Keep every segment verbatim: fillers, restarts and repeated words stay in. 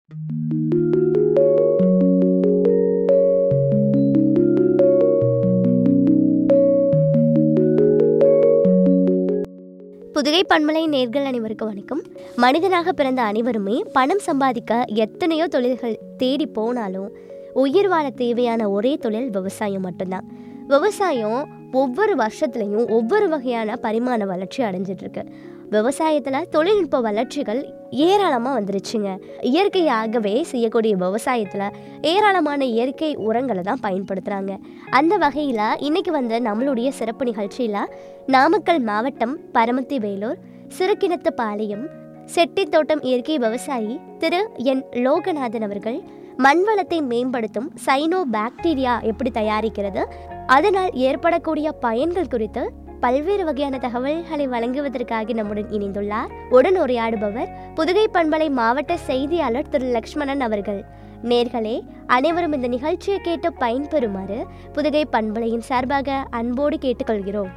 புதுகை பண்பலை நேர்கள் அனைவருக்கும் வணக்கம். மனிதனாக பிறந்த அனைவருமே பணம் சம்பாதிக்க எத்தனையோ தொழில்கள் தேடி போனாலும் உயிர் வாழ தேவையான ஒரே தொழில் விவசாயம் மட்டும்தான். விவசாயம் ஒவ்வொரு வருஷத்துலையும் ஒவ்வொரு வகையான பரிமாண வளர்ச்சி அடைஞ்சிட்ருக்கு. விவசாயத்தில் தொழில்நுட்ப வளர்ச்சிகள் ஏராளமாக வந்துருச்சுங்க. இயற்கையாகவே செய்யக்கூடிய விவசாயத்தில் ஏராளமான இயற்கை உரங்களை தான் பயன்படுத்துகிறாங்க. அந்த வகையில் இன்றைக்கி வந்த நம்மளுடைய சிறப்பு நிகழ்ச்சியில் நாமக்கல் மாவட்டம் பரமத்தி வேலூர் சிறுகிணத்து பாளையம் செட்டித்தோட்டம் இயற்கை விவசாயி திரு என் லோகநாதன் அவர்கள் மண் வளத்தை மேம்படுத்தும் சைனோ பாக்டீரியா எப்படி தயாரிக்கிறது, அதனால் ஏற்படக்கூடிய பயன்கள் குறித்து பல்வேறு வகையான தகவல்களை வழங்குவதற்காக நம்முடன் இணைந்துள்ளார். உடன் உரையாடுபவர் புதுகை பண்பலை மாவட்ட செய்தியாளர் திரு லக்ஷ்மணன் அவர்கள். நேர்களே, அனைவரும் இந்த நிகழ்ச்சியை கேட்டு பயன்பெறுமாறு புதுகை பண்பலையின் சார்பாக அன்போடு கேட்டுக்கொள்கிறோம்.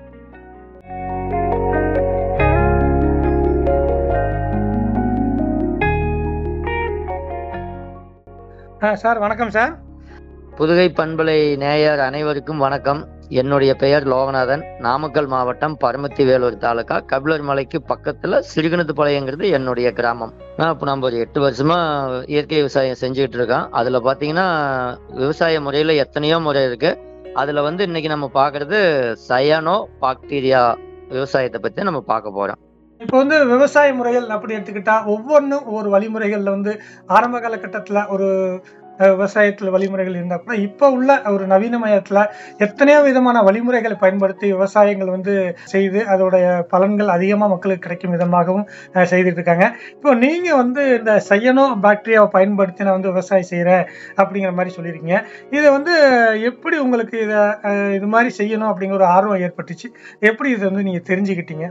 சார் வணக்கம் சார். புதுகை பண்பலை நேயர் அனைவருக்கும் வணக்கம். என்னுடைய பெயர் லோகநாதன். நாமக்கல் மாவட்டம் பரமத்தி வேலூர் தாலுகா கபிலர் மலைக்கு பக்கத்துல சிறுகிணத்து பாளையங்கிறது என்னுடைய கிராமம். இப்போ நம்ம ஒரு எட்டு வருஷமா இயற்கை விவசாயம் செஞ்சுக்கிட்டு இருக்கோம். அதுல பாத்தீங்கன்னா விவசாய முறையில எத்தனையோ முறை இருக்கு. அதுல வந்து இன்னைக்கு நம்ம பாக்குறது சயானோ பாக்டீரியா விவசாயத்தை பத்தி நம்ம பார்க்க போறோம். இப்போ வந்து விவசாய முறைகள் அப்படி எடுத்துக்கிட்டா ஒவ்வொன்றும் ஒவ்வொரு வழிமுறைகள்ல வந்து ஆரம்ப காலகட்டத்துல ஒரு விவசாயத்துல வழிமுறைகள் இருந்தா கூட இப்போ உள்ள ஒரு நவீனமயத்துல எத்தனையோ விதமான வழிமுறைகளை பயன்படுத்தி விவசாயங்கள் வந்து செய்து அதோடைய பலன்கள் அதிகமா மக்களுக்கு கிடைக்கும் விதமாகவும் செய்துட்டு இருக்காங்க. இப்போ நீங்க வந்து இந்த சயனோ பாக்டீரியாவை பயன்படுத்தி நான் வந்து விவசாயம் செய்யறேன் அப்படிங்கிற மாதிரி சொல்லியிருக்கீங்க. இதை வந்து எப்படி உங்களுக்கு இதை இது மாதிரி செய்யணும் அப்படிங்கிற ஒரு ஆர்வம் ஏற்பட்டுச்சு? எப்படி இதை வந்து நீங்க தெரிஞ்சுக்கிட்டீங்க?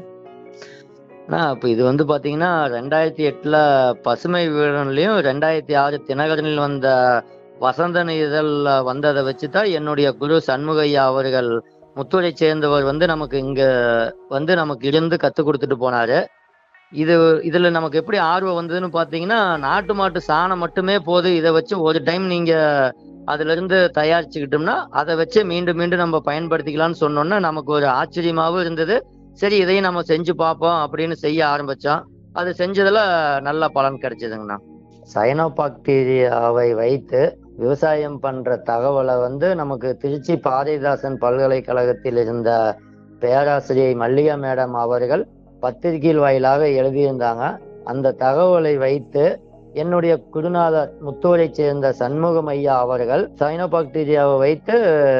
இப்போ இது வந்து பார்த்தீங்கன்னா ரெண்டாயிரத்தி எட்டில் பசுமை வீரன்லையும் ரெண்டாயிரத்தி ஆறு தினகரனில் வந்த வசந்தன் இதழில் வந்ததை வச்சு தான் என்னுடைய குரு சண்முகையா அவர்கள் முத்தூரை சேர்ந்தவர் வந்து நமக்கு இங்கே வந்து நமக்கு இருந்து கற்றுக் கொடுத்துட்டு போனார். இது இதில் நமக்கு எப்படி ஆர்வம் வந்ததுன்னு பார்த்தீங்கன்னா, நாட்டு மாட்டு சாணம் மட்டுமே போதும், இதை வச்சு ஒரு டைம் நீங்கள் அதிலிருந்து தயாரிச்சுக்கிட்டோம்னா அதை வச்சு மீண்டும் மீண்டும் நம்ம பயன்படுத்திக்கலாம்னு சொன்னோன்னா நமக்கு ஒரு ஆச்சரியமாகவும் இருந்தது. சரி, இதையும் நம்ம செஞ்சு பார்ப்போம் அப்படின்னு செய்ய ஆரம்பிச்சோம். அது செஞ்சதுல நல்ல பலன் கிடைச்சதுங்கண்ணா. சைனோ பாக்டீரியாவை வைத்து விவசாயம் பண்ற தகவலை வந்து நமக்கு திருச்சி பாரதிதாசன் பல்கலைக்கழகத்தில் இருந்த பேராசிரியை மல்லிகா மேடம் அவர்கள் பத்திரிகையில் வாயிலாக எழுதியிருந்தாங்க. அந்த தகவலை வைத்து என்னுடைய குருநாதர் முத்தூரை சேர்ந்த சண்முகம் ஐயா அவர்கள் சைனோ பாக்டீரியாவை வைத்து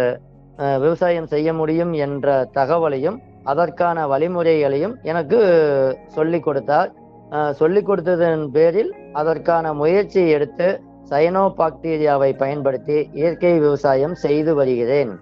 விவசாயம் செய்ய முடியும் என்ற தகவலையும் அதற்கான வழிமுறைகளையும் எனக்கு சொல்லி கொடுத்தார். சொல்லி கொடுத்ததன் பேரில் அதற்கான முயற்சி எடுத்து சைனோ பாக்டீரியாவை பயன்படுத்தி இயற்கை விவசாயம் செய்து வருகிறேன்.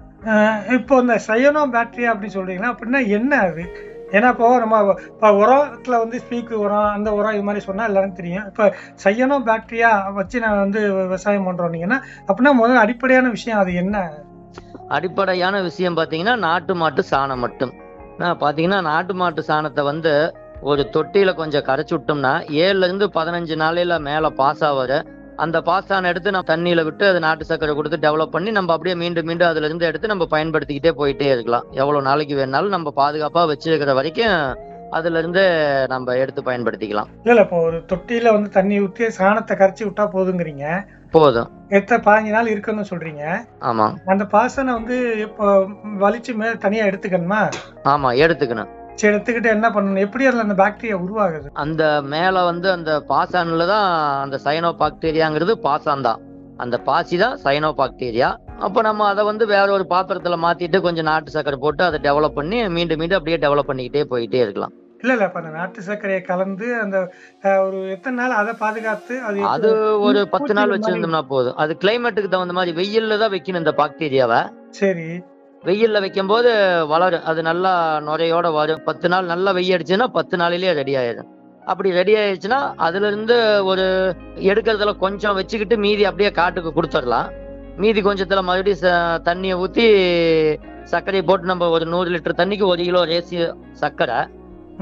இப்போ இந்த சயனோ பாக்டீரியா அப்படி சொல்றீங்கன்னா அப்படின்னா என்ன அது? ஏன்னா இப்போ நம்ம இப்போ உரத்துல வந்து ஸ்பீக்கு உரம் அந்த உரம் இது மாதிரி சொன்னா எல்லாரும் தெரியும். இப்போ சயனோ பாக்டீரியா வச்சு நான் வந்து விவசாயம் பண்றோன்னீங்கன்னா அப்படின்னா முதல்ல அடிப்படையான விஷயம் அது என்ன? அடிப்படையான விஷயம் பார்த்தீங்கன்னா நாட்டு மாட்டு சாணம் மட்டும். பார்த்தீங்கன்னா நாட்டு மாட்டு சாணத்தை வந்து ஒரு தொட்டியில கொஞ்சம் கரைச்சி விட்டோம்னா ஏழுல இருந்து பதினஞ்சு நாளையில மேல பாஸ் ஆவாரு. அந்த பாசான எடுத்து நம்ம தண்ணியில விட்டு அது நாட்டு சர்க்கரை கொடுத்து டெவலப் பண்ணி நம்ம அப்படியே மீண்டும் மீண்டும் அதுல இருந்து எடுத்து நம்ம பயன்படுத்திக்கிட்டே போயிட்டே இருக்கலாம். எவ்வளவு நாளைக்கு வேணாலும் நம்ம பாதுகாப்பா வச்சிருக்கிற வரைக்கும் அதுல இருந்து நம்ம எடுத்து பயன்படுத்திக்கலாம். இல்ல இப்போ ஒரு தொட்டியில வந்து தண்ணி ஊற்றி சாணத்தை கரைச்சி விட்டா போதுங்கிறீங்க. போதும். எத்தனை பதினஞ்சு நாள் இருக்குன்னு சொல்றீங்க. ஆமா. அந்த பாசனை வந்து இப்போ வலிச்சு மேல தனியா எடுத்துக்கணுமா? ஆமா, எடுத்துக்கணும். சரி, எடுத்துக்கிட்டு என்ன பண்ணணும்? எப்படி அதுல அந்த பாக்டீரியா உருவாகுது? அந்த மேல வந்து அந்த பாசான்ல தான் அந்த சைனோ பாக்டீரியாங்கிறது பாசான் தான். அந்த பாசி தான் சைனோ பாக்டீரியா. அப்போ நம்ம அதை வந்து வேற ஒரு பாத்திரத்துல மாத்திட்டு கொஞ்சம் நாட்டு சர்க்கரை போட்டு அதை டெவலப் பண்ணி மீண்டும் மீண்டும் அப்படியே டெவலப் பண்ணிக்கிட்டே போயிட்டே இருக்கலாம். இல்ல இல்ல இப்ப அந்த நாட்டு சர்க்கரையை கலந்து அந்த ஒரு எத்தனை நாள் அதை பாதுகாத்து அது அது ஒரு பத்து நாள் வச்சிருந்தோம்னா போதும். அது கிளைமேட்டுக்கு தகுந்த மாதிரி வெயில்ல தான் வைக்கணும் இந்த பாக்டீரியாவை. சரி. வெயில்ல வைக்கும் போது வளரும், அது நல்லா நுரையோட வரும். பத்து நாள் நல்லா வெயில் அடிச்சுன்னா பத்து நாளிலேயே ரெடி ஆயிடும். அப்படி ரெடி ஆயிடுச்சுன்னா அதுல இருந்து ஒரு எடுக்கிறதுல கொஞ்சம் வச்சுக்கிட்டு மீதி அப்படியே காட்டுக்கு கொடுத்துடலாம். மீதி கொஞ்சத்துல மறுபடியும் தண்ணியை ஊத்தி சர்க்கரையை போட்டு நம்ம ஒரு நூறு லிட்டர் தண்ணிக்கு ஒரு கிலோ ரேசி சர்க்கரை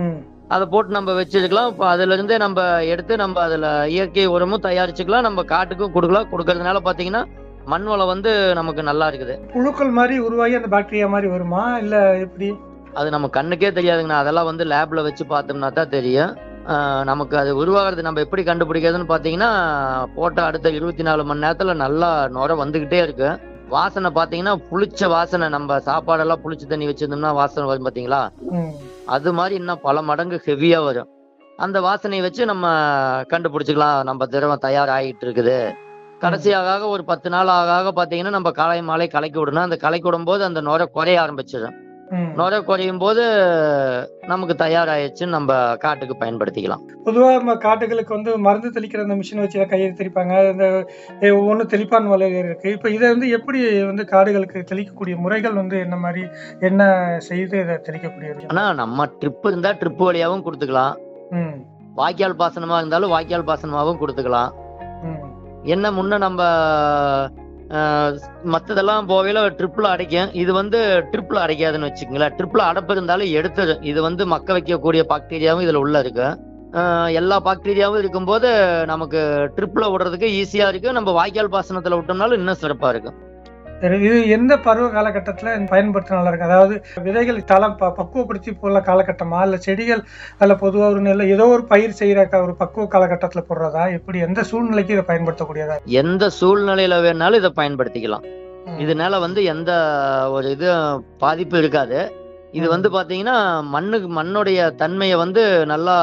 அதை போட்டு நம்ம வச்சிருக்கலாம். இப்போ அதுல இருந்தே நம்ம எடுத்து நம்ம அதுல இயற்கை உரமும் தயாரிச்சுக்கலாம், நம்ம காட்டுக்கும் கொடுக்கலாம். கொடுக்கறதுனால பாத்தீங்கன்னா மண் வளம் வந்து நமக்கு நல்லா இருக்குது. புழுக்கள் மாதிரி உருவாகி அந்த பாக்டீரியா மாதிரி வருமா இல்ல எப்படி? அது நம்ம கண்ணுக்கே தெரியாதுங்கண்ணா. அதெல்லாம் வந்து லேப்ல வச்சு பார்த்தோம்னா தான் தெரியும். ஆஹ் நமக்கு அது உருவாகிறது நம்ம எப்படி கண்டுபிடிக்கிறதுன்னு பாத்தீங்கன்னா, போட்ட அடுத்த இருபத்தி நாலு மணி நேரத்துல நல்லா நுரை வந்துகிட்டே இருக்கு. வாசனை பாத்தீங்கன்னா புளிச்ச வாசனை. நம்ம சாப்பாடெல்லாம் புளிச்ச தண்ணி வச்சிருந்தோம்னா வாசனை வரும் பாத்தீங்களா, ம். அது மாதிரி இன்னும் பல மடங்கு ஹெவியா வரும். அந்த வாசனையை வச்சு நம்ம கண்டுபிடிச்சுக்கலாம் நம்ம திரவம் தயாராகிட்டு இருக்குது. கடைசியாக ஒரு பத்து நாள் ஆக ஆக பாத்தீங்கன்னா நம்ம காலை மாலை கலக்கி விடணும். அந்த கலக்கி விடும் போது அந்த நுரை குறைய ஆரம்பிச்சிடும். ம். நுரை குறையும் போது நமக்கு தயாராயிடுச்சுன்னு நம்ம காட்டுக்கு பயன்படுத்திக்கலாம். பொதுவா நம்ம காட்டுகளுக்கு வந்து மருந்து தெளிக்கிற அந்த மிஷின் வச்சு கையை தெளிப்பாங்க. இந்த ஒவ்வொன்று தெளிப்பான் வலைகள் இருக்கு. இப்போ இதை வந்து எப்படி வந்து காடுகளுக்கு தெளிக்கக்கூடிய முறைகள் வந்து என்ன மாதிரி என்ன செய்து இதை தெளிக்கக்கூடியது? ஆனா நம்ம ட்ரிப் இருந்தா ட்ரிப் வழியாவும் கொடுத்துக்கலாம். ம். வாய்க்கால் பாசனமா இருந்தாலும் வாய்க்கால் பாசனமாவும் கொடுத்துக்கலாம். ம். என்ன முன்ன நம்ம ஆஹ், மத்ததெல்லாம் போகையில ட்ரிப்ல அடைக்கும். இது வந்து ட்ரிப்ல அடைக்காதுன்னு வச்சுக்கோங்களேன். ட்ரிப்ல அடைப்பு இருந்தாலும் எடுத்துடும். இது வந்து மக்க வைக்கக்கூடிய பாக்டீரியாவும் இதுல உள்ள இருக்கு. ஆஹ், எல்லா பாக்டீரியாவும் இருக்கும்போது நமக்கு ட்ரிப்ல விடுறதுக்கு ஈஸியா இருக்கு. நம்ம வாய்க்கால் பாசனத்துல விட்டோம்னாலும் இன்னும் சிறப்பா இருக்கும். சரி, இது எந்த பருவ காலகட்டத்துல பயன்படுத்த நல்லா இருக்கு? அதாவது விதைகள் தளம் ப பக்குவப்படுத்தி போடுற காலகட்டமா இல்ல செடிகள் அல்ல பொதுவா ஒரு நெல் ஏதோ ஒரு பயிர் செய்யற க- ஒரு பக்குவ காலகட்டத்துல போடுறதா? எப்படி எந்த சூழ்நிலைக்கு இதை பயன்படுத்தக்கூடியதா? எந்த சூழ்நிலையில வேணாலும் இதை பயன்படுத்திக்கலாம். ம். இதனால வந்து எந்த ஒரு இது பாதிப்பு இருக்காது. இது ம். வந்து பாத்தீங்கன்னா மண்ணுக்கு மண்ணுடைய தன்மையை வந்து நல்லா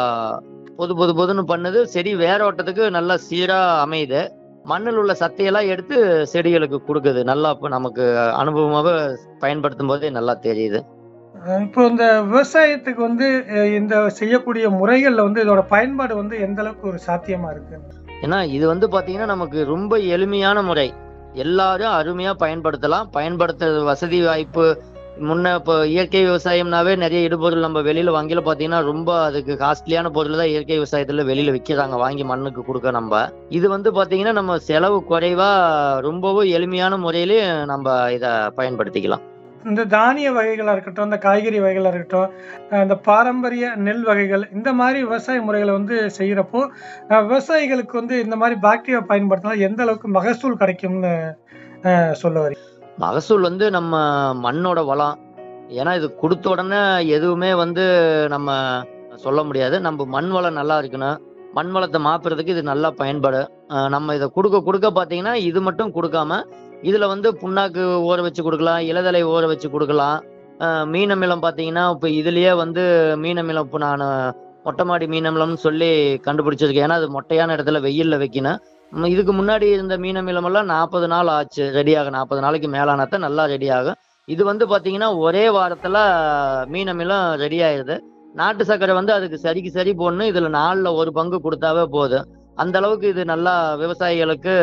பொது பொது பொதுன்னு பண்ணுது. செடி வேரோட்டத்துக்கு நல்லா சீரா அமையுது. மண்ணில் உள்ள சத்தையெல்லாம் எடுத்து செடிகளுக்கு கொடுக்குது. நல்லா இப்ப நமக்கு அனுபவமாக பயன்படுத்தும் போதே நல்லா தெரியுது. அஹ் இப்போ இந்த விவசாயத்துக்கு வந்து அஹ் இந்த செய்யக்கூடிய முறைகள்ல வந்து இதோட பயன்பாடு வந்து எந்த அளவுக்கு ஒரு சாத்தியமா இருக்கு? ஏன்னா இது வந்து பாத்தீங்கன்னா நமக்கு ரொம்ப எளிமையான முறை. எல்லாரும் அருமையா பயன்படுத்தலாம். பயன்படுத்துறது வசதி வாய்ப்பு முன்ன இப்போ இயற்கை விவசாயம்னாவே நிறைய இடுபொருள் நம்ம வெளியில வாங்கில பாத்தீங்கன்னா ரொம்ப அதுக்கு காஸ்ட்லியான பொருள் தான் இயற்கை விவசாயத்துல வெளியில விற்கிறாங்க வாங்கி மண்ணுக்கு கொடுக்க. நம்ம இது வந்து பாத்தீங்கன்னா நம்ம செலவு குறைவா ரொம்பவும் எளிமையான முறையிலே நம்ம இத பயன்படுத்திக்கலாம். இந்த தானிய வகைகளா இருக்கட்டும், இந்த காய்கறி வகைகளா இருக்கட்டும், அஹ் இந்த பாரம்பரிய நெல் வகைகள் இந்த மாதிரி விவசாய முறைகளை வந்து செய்யறப்போ அஹ் விவசாயிகளுக்கு வந்து இந்த மாதிரி பாக்டீரியா பயன்படுத்தினா எந்த அளவுக்கு மகசூல் கிடைக்கும்னு அஹ் சொல்ல வரீங்க? மகசூல் வந்து நம்ம மண்ணோட வளம். ஏன்னா இது கொடுத்த உடனே எதுவுமே வந்து நம்ம சொல்ல முடியாது. நம்ம மண் வளம் நல்லா இருக்கணும். மண் வளத்தை மாத்துறதுக்கு இது நல்லா பயன்படும். அஹ் நம்ம இதை கொடுக்க கொடுக்க பார்த்தீங்கன்னா இது மட்டும் கொடுக்காம இதுல வந்து புண்ணாக்கு ஊற வச்சு கொடுக்கலாம், இலதலை ஊற வச்சு கொடுக்கலாம். அஹ் மீன் அமிலம் பார்த்தீங்கன்னா இப்போ இதுலயே வந்து மீன் அமிலம் இப்போ நான் மொட்டை மாடி மீன் அமிலம்னு சொல்லி கண்டுபிடிச்சிருக்கேன். ஏன்னா அது மொட்டையான இடத்துல வெயில்ல வைக்கணும். ம், இதுக்கு முன்னாடி இருந்த மீன் அமிலம் எல்லாம் நாற்பது நாள் ஆச்சு ரெடியாக. நாற்பது நாளைக்கு மேலானத்தான் நல்லா ரெடி ஆகும். இது வந்து பாத்தீங்கன்னா ஒரே வாரத்துல மீன் அமிலம் ரெடி ஆயிருது. நாட்டு சர்க்கரை வந்து அதுக்கு சரிக்கு சரி போடணும். இதுல நாலுல ஒரு பங்கு கொடுத்தாவே போதும். அந்த அளவுக்கு இது நல்லா விவசாயிகளுக்கு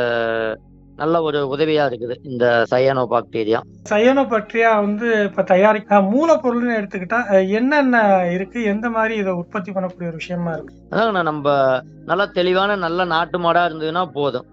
நல்ல ஒரு உதவியா இருக்குது இந்த சயானோ பாக்டீரியா. சயனோ பற்றியா வந்து இப்ப தயாரிக்க மூலப்பொருள்னு எடுத்துக்கிட்டா அஹ் என்னென்ன இருக்கு? எந்த மாதிரி இதை உற்பத்தி பண்ணக்கூடிய ஒரு விஷயமா இருக்கு? அதான் நம்ம நல்லா தெளிவான நல்ல நாட்டு மாடா இருந்ததுன்னா போதும்.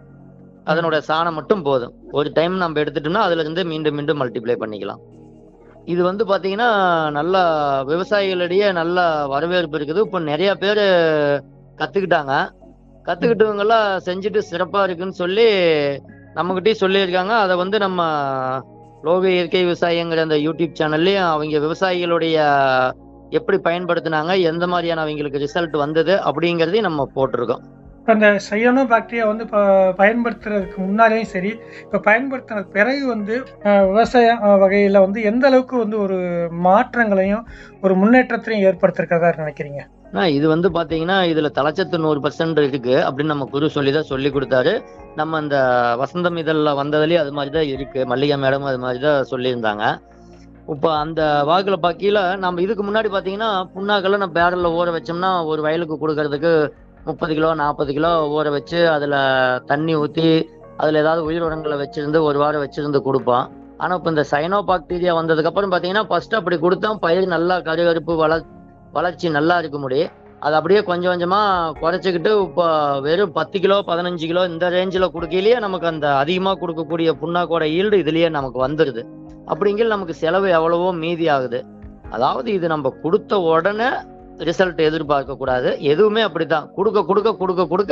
அதனோட சாணம் மட்டும் போதும். ஒரு டைம் நம்ம எடுத்துட்டோம்னா அதுல இருந்து மீண்டும் மீண்டும் மல்டிப்ளை பண்ணிக்கலாம். இது வந்து பாத்தீங்கன்னா நல்ல விவசாயிகளிடையே நல்ல வரவேற்பு இருக்குது. இப்போ நிறைய பேர் கத்துக்கிட்டாங்க. கத்துக்கிட்டவங்க எல்லாம் செஞ்சுட்டு சிறப்பா இருக்குன்னு சொல்லி நம்மகிட்டயும் சொல்லியிருக்காங்க. அதை வந்து நம்ம லோக இயற்கை விவசாயங்கிற அந்த யூடியூப் சேனல்லையும் அவங்க விவசாயிகளுடைய எப்படி பயன்படுத்தினாங்க, எந்த மாதிரியான அவங்களுக்கு ரிசல்ட் வந்தது அப்படிங்கிறதையும் நம்ம போட்டிருக்கோம். இப்ப இந்த சயனோ பாக்டீரியா வந்து இப்ப பயன்படுத்துறதுக்கு முன்னாலேயும் சரி, இப்ப பயன்படுத்தின பிறகு வந்து அஹ், விவசாய அஹ், வகையில வந்து எந்த அளவுக்கு வந்து ஒரு மாற்றங்களையும் ஒரு முன்னேற்றத்தையும் ஏற்படுத்திருக்கிறதா நினைக்கிறீங்க? ஆனா இது வந்து பாத்தீங்கன்னா இதுல தலைச்சத்து நூறு பர்சன்ட் இருக்கு அப்படின்னு நம்ம குரு சொல்லிதான் சொல்லி கொடுத்தாரு. நம்ம அந்த வசந்தம் இதழ்ல வந்ததுலயே அது மாதிரிதான் இருக்கு. மல்லிகா மேடம் அது மாதிரிதான் சொல்லியிருந்தாங்க. இப்போ அந்த வாக்குல பாக்கியில நம்ம இதுக்கு முன்னாடி பாத்தீங்கன்னா புண்ணாக்கெல்லாம் நம்ம பேரல்ல ஊற வச்சோம்னா ஒரு வயலுக்கு கொடுக்கறதுக்கு முப்பது கிலோ நாற்பது கிலோ ஊற வச்சு அதுல தண்ணி ஊத்தி அதுல ஏதாவது உயிர் உரங்களை வச்சிருந்து ஒரு வாரம் வச்சிருந்து கொடுப்போம். ஆனா இப்போ இந்த சைனோ பாக்டீரியா வந்ததுக்கு அப்புறம் பாத்தீங்கன்னா ஃபர்ஸ்ட் அப்படி கொடுத்தா பயிர் நல்லா கருகருப்பு வளர் வளர்ச்சி நல்லா இருக்க முடியும். அது அப்படியே கொஞ்சம் கொஞ்சமா குறைச்சிக்கிட்டு இப்போ வெறும் பத்து கிலோ பதினஞ்சு கிலோ இந்த ரேஞ்சில் கொடுக்கலையே நமக்கு அந்த அதிகமா கொடுக்கக்கூடிய புண்ணாக்கோட ஈல்டு இதுலயே நமக்கு வந்துடுது. அப்படிங்கிற நமக்கு செலவு எவ்வளவோ மீதி ஆகுது. அதாவது இது நம்ம கொடுத்த உடனே ரிசல்ட் எதிர்பார்க்க கூடாது. எதுவுமே அப்படித்தான், கொடுக்க கொடுக்க கொடுக்க கொடுக்க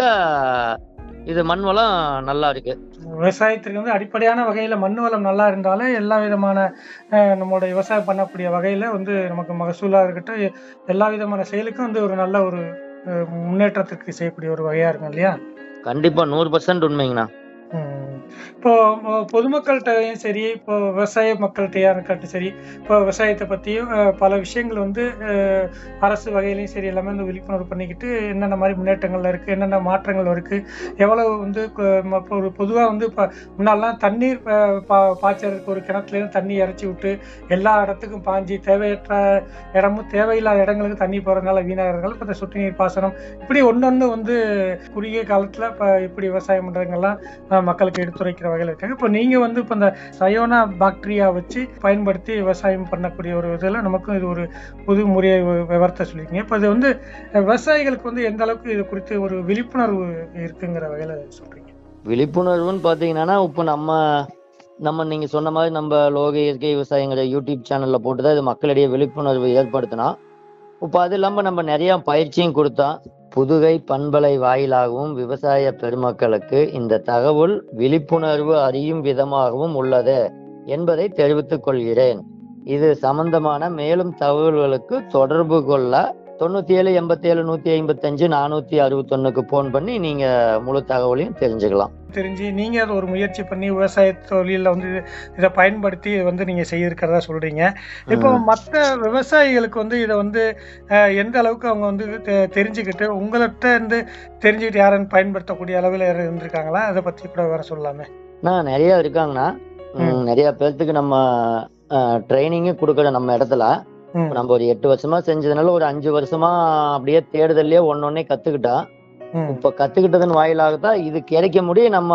இது மண் வளம் நல்லா இருக்கு. விவசாயத்திற்கு வந்து அடிப்படையான வகையில மண் வளம் நல்லா இருந்தாலே எல்லா விதமான அஹ், நம்மளோட விவசாயம் பண்ணக்கூடிய வகையில வந்து நமக்கு மகசூலா இருக்கட்டும், எ- எல்லா விதமான செயலுக்கும் வந்து ஒரு நல்ல ஒரு அஹ், முன்னேற்றத்திற்கு செய்யக்கூடிய ஒரு வகையா இருக்கும் இல்லையா? கண்டிப்பா நூறு பர்சன்ட் உண்மைங்கண்ணா. ம். இப்போ அஹ், பொதுமக்கள்கிட்டயும் சரி, இப்போ விவசாய மக்கள்கிட்டயா இருக்கட்டும் சரி, இப்போ விவசாயத்தை பத்தியும் அஹ், பல விஷயங்கள் வந்து அஹ், அரசு வகையிலையும் சரி எல்லாமே வந்து விழிப்புணர்வு பண்ணிக்கிட்டு என்னென்ன மாதிரி முன்னேற்றங்கள் இருக்கு, என்னென்ன மாற்றங்கள் இருக்கு, எவ்வளவு வந்து கு- ம- இப்போ ஒரு பொதுவா வந்து இப்போ முன்னாடிலாம் தண்ணீர் அஹ், பா பாய்ச்சறதுக்கு ஒரு கிணத்துல இருந்து தண்ணி இறைச்சி விட்டு எல்லா இடத்துக்கும் பாஞ்சி தேவையற்ற இடமும் தேவையில்லாத இடங்களுக்கு தண்ணி போறதுனால வீணாகிறதுனால இப்போ இந்த சொட்டு நீர் பாசனம் இப்படி ஒன்னொன்னு வந்து குறுகிய காலத்துல இப்போ இப்படி விவசாயம் பண்றவங்கெல்லாம் அஹ், மக்களுக்கு எடுத்துரைக்கிற வகையில் இருக்காங்க. இப்போ நீங்க வந்து இப்போ இந்த சயோனா பாக்டீரியா வச்சு பயன்படுத்தி விவசாயம் பண்ணக்கூடிய ஒரு இதில் நமக்கும் இது ஒரு புது முறையை வி- விவரத்தை சொல்லியிருக்கீங்க. இப்போ இது வந்து அஹ், விவசாயிகளுக்கு வந்து எந்த அளவுக்கு இது குறித்து ஒரு விழிப்புணர்வு இருக்குங்கிற வகையில் சொல்றீங்க? விழிப்புணர்வுன்னு பாத்தீங்கன்னா இப்போ நம்ம நம்ம நீங்க சொன்ன மாதிரி நம்ம லோக இயற்கை விவசாயங்கிற யூடியூப் சேனல்ல போட்டுதான் இது மக்களிடையே விழிப்புணர்வு ஏற்படுத்தினா. இப்போ அது இல்லாம நம்ம நிறைய பயிற்சியும் கொடுத்தா புதுகை பண்பலை வாயிலாகவும் விவசாய பெருமக்களுக்கு இந்த தகவல் விழிப்புணர்வு அறியும் விதமாகவும் உள்ளது என்பதை தெரிவித்துக் கொள்கிறேன். இது சம்பந்தமான மேலும் தகவல்களுக்கு தொடர்பு கொள்ள தொண்ணூத்தி ஏழு எண்பத்தி ஏழு நூத்தி ஐம்பத்தி அஞ்சு நானூத்தி அறுபத்தி ஒண்ணுக்கு போன் பண்ணி நீங்க முழு தகவலையும் தெரிஞ்சுக்கலாம். தெரிஞ்சு நீங்க அது ஒரு முயற்சி பண்ணி விவசாய தொழில வந்து இது- இதை பயன்படுத்தி வந்து நீங்க செய்திருக்கிறதா சொல்றீங்க. இப்போ ம். மற்ற விவசாயிகளுக்கு வந்து இதை வந்து அஹ், எந்த அளவுக்கு அவங்க வந்து இது தெ- தெரிஞ்சுக்கிட்டு உங்கள்கிட்ட இருந்து தெரிஞ்சுக்கிட்டு யாரும் பயன்படுத்தக்கூடிய அளவில் யாரும் இருந்திருக்காங்களா? அதை பத்தி கூட வேற சொல்லலாமே. நான் நிறைய இருக்காங்கண்ணா. ம். ம், நிறைய பேர்த்துக்கு நம்ம ட்ரைனிங்கும் கொடுக்குற நம்ம இடத்துல ம். இப்ப நம்ம ஒரு எட்டு வருஷமா செஞ்சதுனால ஒரு அஞ்சு வருஷமா அப்படியே தேடுதல்லையே ஒன்னொன்னே கத்துக்கிட்டா. ம். இப்ப கத்துக்கிட்டதன் வாயிலாகத்தான் இது கிடைக்க முடியும். நம்ம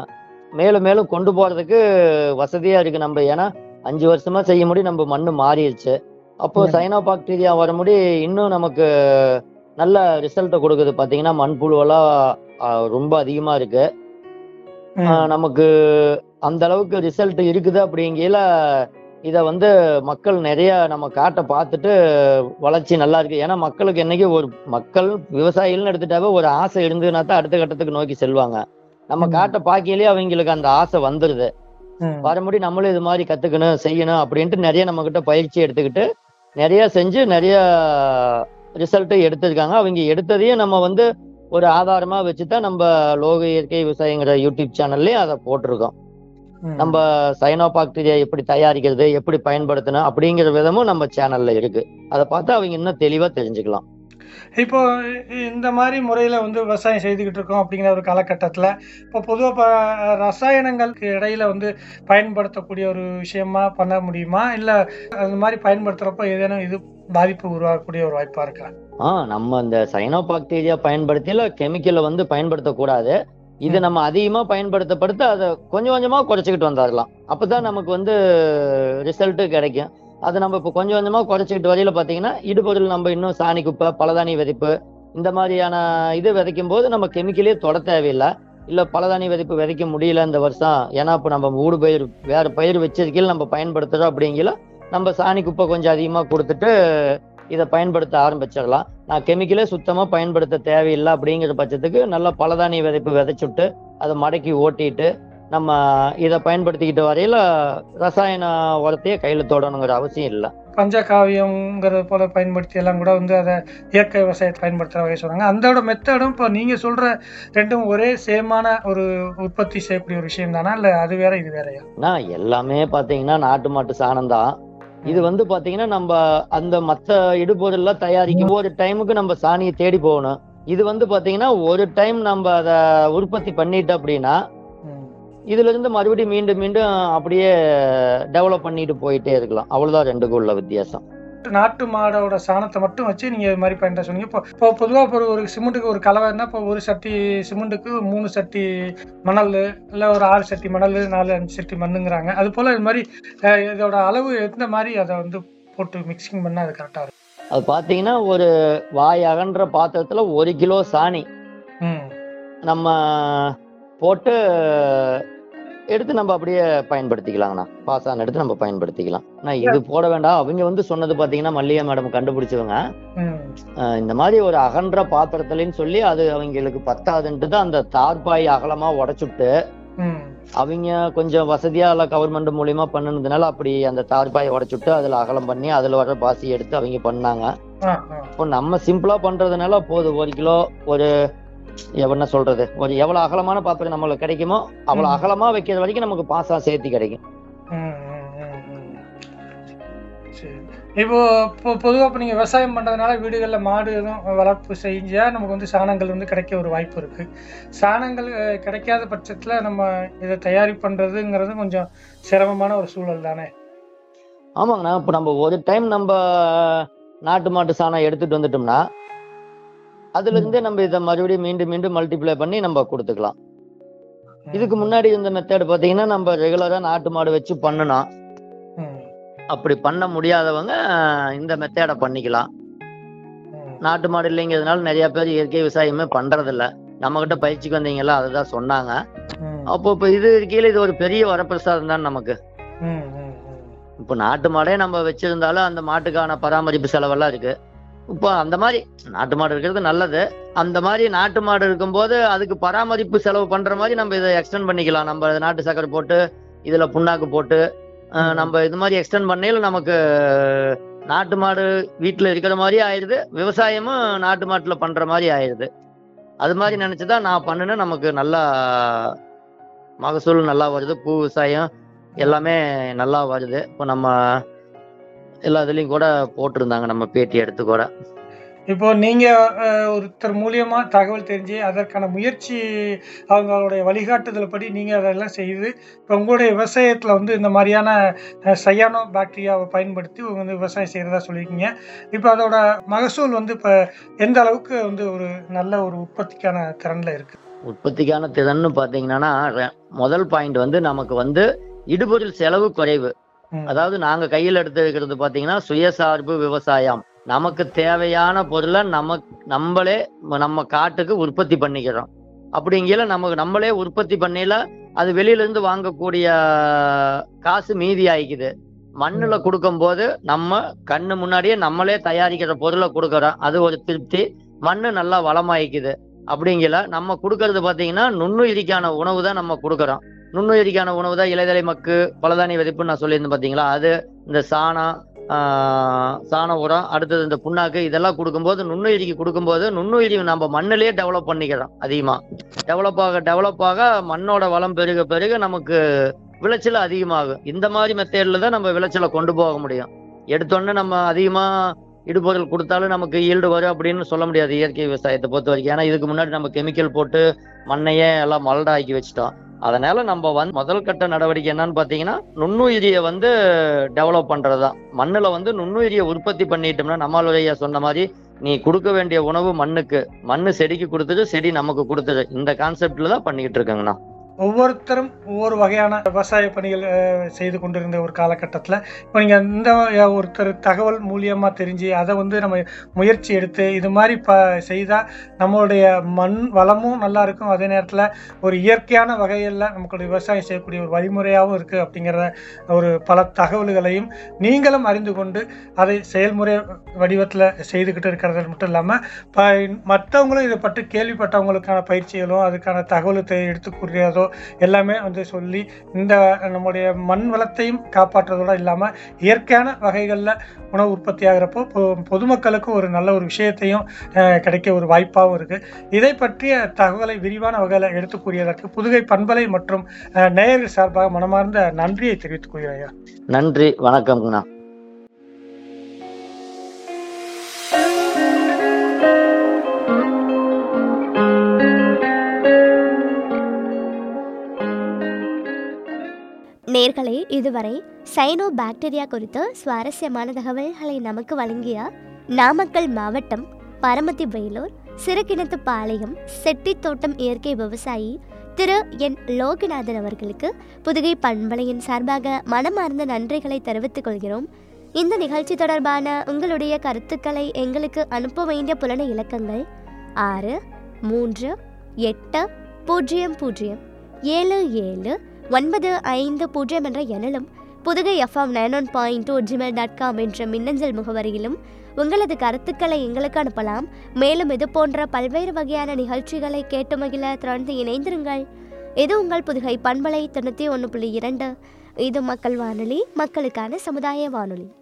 மேலும் மேலும் கொண்டு போறதுக்கு வசதியா இருக்கு. நம்ம ஏன்னா அஞ்சு வருஷமா செய்ய முடியும், நம்ம மண்ணு மாறிடுச்சு. அப்போ ம். சைனோ பாக்டீரியா வர முடி இன்னும் நமக்கு நல்ல ரிசல்ட்டை கொடுக்குது. பாத்தீங்கன்னா மண்புழுவெல்லாம் ஆஹ், ரொம்ப அதிகமா இருக்கு. ம். ஆஹ், நமக்கு அந்த அளவுக்கு ரிசல்ட் இருக்குது. அப்படிங்கையில இத வந்து மக்கள் நிறைய நம்ம காட்டை பார்த்துட்டு வளர்ச்சி நல்லா இருக்கு. ஏன்னா மக்களுக்கு என்னைக்கு ஒரு மக்கள் விவசாயிகள்னு எடுத்துட்டாவே ஒரு ஆசை இருந்ததுன்னா தான் அடுத்த கட்டத்துக்கு நோக்கி செல்வாங்க. நம்ம ம். காட்டை பார்க்கையிலேயே அவங்களுக்கு அந்த ஆசை வந்துருது. ம். வரமுடி நம்மளும் இது மாதிரி கத்துக்கணும் செய்யணும் அப்படின்ட்டு நிறைய நம்ம கிட்ட பயிற்சி எடுத்துக்கிட்டு நிறைய செஞ்சு நிறைய ரிசல்ட் எடுத்திருக்காங்க. அவங்க எடுத்ததையும் நம்ம வந்து ஒரு ஆதாரமா வச்சுதான் நம்ம லோக இயற்கை விவசாயங்கிற யூடியூப் சேனல்லயும் அதை போட்டிருக்கோம். ம். நம்ம சைனோ பாக்டீரியா எப்படி தயாரிக்கிறது, எப்படி பயன்படுத்தணும் அப்படிங்கிற விதமும் நம்ம சேனல்ல இருக்கு. அதை பார்த்து அவங்க இன்னும் தெளிவா தெரிஞ்சுக்கலாம். இப்போ இந்த மாதிரி முறையில வந்து விவசாயம் செய்துக்கிட்டு இருக்கோம் அப்படிங்கிற ஒரு காலகட்டத்தில் இப்போ பொதுவாக ரசாயனங்களுக்கு இடையில வந்து பயன்படுத்தக்கூடிய ஒரு விஷயமா பண்ண முடியுமா, இல்லை அந்த மாதிரி பயன்படுத்துறப்ப ஏதேனும் இது பாதிப்பு உருவாகக்கூடிய ஒரு வாய்ப்பா இருக்கா? ஆ நம்ம இந்த சைனோ பாக்டீரியா பயன்படுத்தியில கெமிக்கலை வந்து பயன்படுத்தக்கூடாது. இது ம். நம்ம அதிகமா பயன்படுத்தப்படுத்த அதை கொஞ்சம் கொஞ்சமா குறைச்சிக்கிட்டு வந்துடலாம். அப்பதான் நமக்கு வந்து ரிசல்ட் கிடைக்கும். அதை நம்ம இப்போ கொஞ்சம் கொஞ்சமா குறைச்சிக்கிட்டு வரையில பாத்தீங்கன்னா இடுபொருள் நம்ம இன்னும் சாணி குப்பை பலதானி விதைப்பு இந்த மாதிரியான இது விதைக்கும் போது நம்ம கெமிக்கலே தொட தேவையில்லை. இல்ல பலதானி விதைப்பு விதைக்க முடியல இந்த வருஷம், ஏன்னா இப்போ நம்ம ஊடு பயிர் வேற பயிர் வச்சிருக்கையில் நம்ம பயன்படுத்துறோம் அப்படிங்கிற நம்ம சாணி குப்பை கொஞ்சம் அதிகமா கொடுத்துட்டு இதை பயன்படுத்த ஆரம்பிச்சிடலாம். நான் கெமிக்கலே சுத்தமா பயன்படுத்த தேவையில்லை அப்படிங்கிற பட்சத்துக்கு நல்லா பலதானிய விதைப்பு விதைச்சுட்டு அதை மடக்கி ஓட்டிட்டு நம்ம இதை பயன்படுத்திக்கிட்டு வரையில ரசாயன உரத்தையே கையில தொடணுங்கிற அவசியம் இல்லை. பஞ்சகாவியம்ங்கிறது போல பயன்படுத்தி எல்லாம் கூட வந்து அதை இயற்கை விவசாயத்தை பயன்படுத்துகிற வகை சொல்றாங்க. அதோட மெத்தடும் இப்போ நீங்க சொல்ற ரெண்டும் ஒரே சேமான ஒரு உற்பத்தி செய்யக்கூடிய ஒரு விஷயம் தானா, இல்லை அது வேற இது வேறயா? நான் எல்லாமே பாத்தீங்கன்னா நாட்டு மாட்டு சாணம் தான். இது வந்து பாத்தீங்கன்னா நம்ம அந்த மத்த இடுபொருள்ல தயாரிக்கும் ஒரு டைமுக்கு நம்ம சாணியை தேடி போகணும். இது வந்து பாத்தீங்கன்னா ஒரு டைம் நம்ம அதை உற்பத்தி பண்ணிட்டோம் அப்படின்னா ம். இதுல இருந்து மறுபடியும் மீண்டும் மீண்டும் அப்படியே டெவலப் பண்ணிட்டு போயிட்டே இருக்கலாம். அவ்வளவுதான் ரெண்டுக்கும் உள்ள வித்தியாசம். நாட்டு மாடோட சாணத்தை மட்டும் வச்சு நீங்க இது மாதிரி பயன்படுத்த சொன்னீங்க. இப்போ இப்போ பொதுவாக இப்போ ஒரு சிமெண்ட்டுக்கு ஒரு கலவைன்னா இப்போ ஒரு சட்டி சிமெண்ட்டுக்கு மூணு சட்டி மணல், இல்லை ஒரு ஆறு சட்டி மணல், நாலு அஞ்சு சட்டி மண்ணுங்கிறாங்க. அது போல இது மாதிரி அஹ், இதோட அளவு எந்த மாதிரி அதை வந்து போட்டு மிக்சிங் பண்ணால் அது கரெக்டாக இருக்கும்? அது பாத்தீங்கன்னா ஒரு வாய் அகன்ற பாத்திரத்துல ஒரு கிலோ சாணி ம். நம்ம போட்டு எடுத்து நம்ம அப்படியே பயன்படுத்திக்கலாங்கண்ணா. பாசான எடுத்து நம்ம பயன்படுத்திக்கலாம். நான் இது போட வேண்டாம். அவங்க வந்து சொன்னது பாத்தீங்கன்னா மல்லிகா மேடம் கண்டுபிடிச்சவங்க. ம் அஹ் இந்த மாதிரி ஒரு அகன்ற பாத்திரத்துலன்னு சொல்லி அது அவங்களுக்கு பத்தாதுன்ட்டு தான் அந்த தார்பாய் அகலமா உடைச்சுட்டு ம் அவங்க கொஞ்சம் வசதியா இல்ல கவர்மெண்ட் மூலியமா பண்ணுனதுனால அப்படி அந்த தார்பாயை உடைச்சுட்டு அதுல அகலம் பண்ணி அதுல வர பாசி எடுத்து அவங்க பண்ணாங்க. ஆ ஆ இப்போ நம்ம சிம்பிளா பண்றதுனால போதும். ஒரு கிலோ ஒரு என்ன சொல்றது, ஒரு எவ்வளவு அகலமான பாத்திரம் நம்மளுக்கு கிடைக்குமோ அவ்வளவு ம் அகலமா வைக்கிற வரைக்கும் நமக்கு பாசா சேர்த்து கிடைக்கும். ம் ம் ம் ம். சரி. இப்போ இப்போ பொதுவாக இப்போ நீங்கள் விவசாயம் பண்ணுறதுனால வீடுகளில் மாடு எதுவும் வளர்ப்பு செஞ்சால் நமக்கு வந்து சாணங்கள் வந்து கிடைக்க ஒரு வாய்ப்பு இருக்குது. சாணங்கள் அஹ், கிடைக்காத பட்சத்தில் நம்ம இதை தயாரி பண்ணுறதுங்கிறது கொஞ்சம் சிரமமான ஒரு சூழல் தானே. ஆமாங்கண்ணா. இப்போ நம்ம ஒரு டைம் நம்ம நாட்டு மாட்டு சாணம் எடுத்துட்டு வந்துட்டோம்னா அதுல ம் இருந்தே நம்ம இதை மறுபடியும் மீண்டும் மீண்டும் மல்டிப்ளை பண்ணி நம்ம கொடுத்துக்கலாம். இதுக்கு ம் முன்னாடி இந்த மெத்தட் பாத்தீங்கன்னா நம்ம ரெகுலரா நாட்டு மாடு வச்சு பண்ணணும். ம் அப்படி பண்ண முடியாதவங்க இந்த மெத்தடை பண்ணிக்கலாம். ம் நாட்டு மாடு இல்லைங்கிறதுனால நிறைய பேர் இயற்கை விவசாயமே பண்றது இல்ல. நம்ம கிட்ட பயிற்சிக்கு வந்தீங்கல்ல அதுதான் சொன்னாங்க. ம் அப்போ இப்போ இது கீழே இது ஒரு பெரிய வரப்பிரசாதம் தான் நமக்கு. ம் ம் ம் இப்போ நாட்டு மாடே நம்ம வச்சிருந்தாலும் அந்த மாட்டுக்கான பராமரிப்பு செலவெல்லாம் இருக்கு. இப்போ அந்த மாதிரி நாட்டு மாடு இருக்கிறது நல்லது. அந்த மாதிரி நாட்டு மாடு இருக்கும்போது அதுக்கு பராமரிப்பு செலவு பண்ற மாதிரி நம்ம இதை எக்ஸ்டெண்ட் பண்ணிக்கலாம். நம்ம நாட்டு சக்கரை போட்டு இதுல புண்ணாக்கு போட்டு அஹ், ம் நம்ம இது மாதிரி எக்ஸ்டெண்ட் பண்ணையில நமக்கு நாட்டு மாடு வீட்டுல இருக்கிற மாதிரி ஆயிடுது, விவசாயமும் நாட்டு மாட்டுல பண்ற மாதிரி ஆயிடுது. அது மாதிரி ம் நினைச்சுதான் நான் பண்ணுனேன். நமக்கு நல்லா மகசூல் நல்லா வருது, பூ விவசாயம் ம் எல்லாமே நல்லா வருது. இப்போ நம்ம எல்லா இதுலயும் கூட போட்டிருந்தாங்க நம்ம பேட்டி எடுத்து கூட. இப்போ நீங்க அஹ், ஒருத்தர் மூலியமா தகவல் தெரிஞ்சு அதற்கான முயற்சி அவங்களுடைய வழிகாட்டுதல்படி நீங்க அதெல்லாம் செய்து இப்போ உங்களுடைய விவசாயத்துல வந்து இந்த மாதிரியான அஹ், சயானோ பாக்டீரியாவை பயன்படுத்தி உங்க வந்து விவசாயம் செய்யறதா சொல்லியிருக்கீங்க. இப்போ அதோட மகசூல் வந்து இப்போ எந்த அளவுக்கு வந்து ஒரு நல்ல ஒரு உற்பத்திக்கான திறன்ல இருக்கு. உற்பத்திக்கான திறன்னு பாத்தீங்கன்னா ரெ- முதல் பாயிண்ட் வந்து நமக்கு வந்து இடுபொருள் செலவு குறைவு. ம் அதாவது நாங்க கையில் எடுத்து இருக்கிறது பாத்தீங்கன்னா சுயசார்பு விவசாயம். நமக்கு தேவையான பொருளை நமக்கு நம்மளே நம்ம காட்டுக்கு உற்பத்தி பண்ணிக்கிறோம். அப்படிங்கிற நமக்கு நம்மளே உற்பத்தி பண்ணல அது வெளியில இருந்து வாங்கக்கூடிய காசு மீதி ஆயிக்குது. மண்ணுல ம் கொடுக்கும் போது நம்ம கண்ணு முன்னாடியே நம்மளே தயாரிக்கிற பொருளை கொடுக்கறோம். அது ஒரு திருப்தி. மண்ணு நல்லா வளமாயிக்குது. அப்படிங்கிற நம்ம கொடுக்கறது பாத்தீங்கன்னா நுண்ணுயிரிக்கான உணவு தான் நம்ம கொடுக்கறோம். நுண்ணுயிரிக்கான உணவு தான் இலைதலை மக்கு பலதானிய விதைப்புன்னு நான் சொல்லியிருந்தேன் பாத்தீங்களா. அது இந்த சாணம் ஆஹ் சாண உரம் அடுத்தது இந்த புண்ணாக்கு இதெல்லாம் கொடுக்கும்போது நுண்ணுயிரிக்கு கொடுக்கும்போது நுண்ணுயிரி நம்ம மண்ணிலேயே டெவலப் பண்ணிக்கிறோம். அதிகமா டெவலப் ஆக டெவலப் ஆக மண்ணோட வளம் பெருக பெருக நமக்கு விளைச்சல் அதிகமாகும். இந்த மாதிரி மெத்தேட்ல தான் நம்ம விளைச்சலை கொண்டு போக முடியும். எடுத்தோடனே நம்ம அதிகமா இடுபொருள் கொடுத்தாலும் நமக்கு ஈல்டு வரும் அப்படின்னு சொல்ல முடியாது இயற்கை விவசாயத்தை பொறுத்த வரைக்கும். ஏன்னா இதுக்கு முன்னாடி நம்ம கெமிக்கல் போட்டு மண்ணையே எல்லாம் மலடாக்கி வச்சுட்டோம். அதனால நம்ம வந்து முதல் கட்ட நடவடிக்கை என்னன்னு பாத்தீங்கன்னா நுண்ணுயிரியை வந்து டெவலப் பண்றதுதான். மண்ணுல வந்து நுண்ணுயிரியை உற்பத்தி பண்ணிட்டோம்னா நம்மளுடைய சொன்ன மாதிரி நீ கொடுக்க வேண்டிய உணவு மண்ணுக்கு, மண்ணு செடிக்கு கொடுத்தது, செடி நமக்கு கொடுத்தது. இந்த கான்செப்ட்ல தான் பண்ணிக்கிட்டு இருக்கேங்கண்ணா. ஒவ்வொருத்தரும் ஒவ்வொரு வகையான விவசாய பணிகள் அஹ், செய்து கொண்டிருந்த ஒரு காலகட்டத்தில் இப்போ நீங்கள் இந்த அஹ், ஒருத்தர் தகவல் மூலியமாக தெரிஞ்சு அதை வந்து நம்ம முயற்சி எடுத்து இது மாதிரி ப செய்தால் நம்மளுடைய மண் வளமும் நல்லா இருக்கும், அதே நேரத்தில் ஒரு இயற்கையான வகையில் நமக்குடைய விவசாயம் செய்யக்கூடிய ஒரு வழிமுறையாகவும் இருக்குது அப்படிங்கிற ஒரு பல தகவல்களையும் நீங்களும் அறிந்து கொண்டு அதை செயல்முறை வடிவத்தில் செய்துக்கிட்டு இருக்கிறது மட்டும் இல்லாமல் ப மற்றவங்களும் இதை பற்றி கேள்விப்பட்டவங்களுக்கான பயிற்சிகளும் அதுக்கான தகவல் எடுத்து கூறியதோ எல்லாமே வந்து சொல்லி இந்த நம்முடைய மண் வளத்தையும் காப்பாற்றுறதோட இல்லாமல் இயற்கையான வகைகளில் உணவு உற்பத்தி ஆகிறப்போ பொ- பொதுமக்களுக்கு ஒரு நல்ல ஒரு விஷயத்தையும் அஹ், கிடைக்க ஒரு வாய்ப்பாகவும் இருக்குது. இதை பற்றிய தகவலை விரிவான வகையில் எடுத்து கூறியதற்கு புதுகை பண்பலை மற்றும் அஹ், நேயர்கள் சார்பாக மனமார்ந்த நன்றியை தெரிவித்துக் கொள்கிறேன் ஐயா. நன்றி, வணக்கம்ங்கண்ணா. நேர்களே, இதுவரை சைனோ பாக்டீரியா குறித்த சுவாரஸ்யமான தகவல்களை நமக்கு வழங்கிய நாமக்கல் மாவட்டம் பரமத்தி வேலூர் சிறுகிணத்து பாளையம் செட்டித்தோட்டம் இயற்கை விவசாயி திரு என் லோகநாதன் அவர்களுக்கு புதுகை பண்பலையின் சார்பாக மனமார்ந்த நன்றிகளை தெரிவித்துக் கொள்கிறோம். இந்த நிகழ்ச்சி தொடர்பான உங்களுடைய கருத்துக்களை எங்களுக்கு அனுப்ப வேண்டிய புலன இலக்கங்கள் ஆறு மூன்று எட்டு பூஜ்ஜியம் பூஜ்ஜியம் ஏழு ஏழு ஒன்பது ஐந்து பூஜ்ஜியம் என்ற எண்ணிலும் Pudugai FM nine one point two Gmail dot com என்ற மின்னஞ்சல் முகவரியிலும் உங்களது கருத்துக்களை எங்களுக்கு அனுப்பலாம். மேலும் இது போன்ற பல்வேறு வகையான நிகழ்ச்சிகளை கேட்டு மகிழ தொடர்ந்து இணைந்திருங்கள். இது உங்கள் புதுகை பண்பலை தொண்ணூற்றி ஒன்று புள்ளி இரண்டு. இது மக்கள் வானொலி, மக்களுக்கான சமுதாய வானொலி.